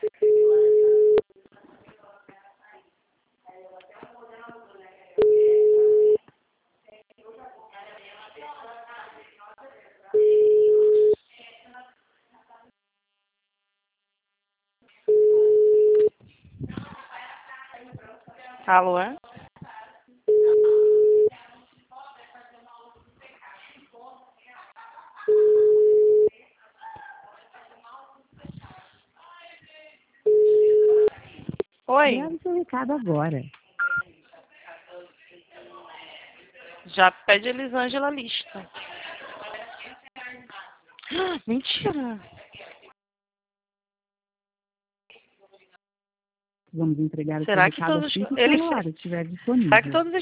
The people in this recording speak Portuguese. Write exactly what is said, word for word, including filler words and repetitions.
Alô? É? Oi? Grave seu recado agora. Já pede a Elisângela a lista. Mentira! Vamos entregar o seu Será que recado todos... assim que o Ele... celular estiver Será que disponível. todos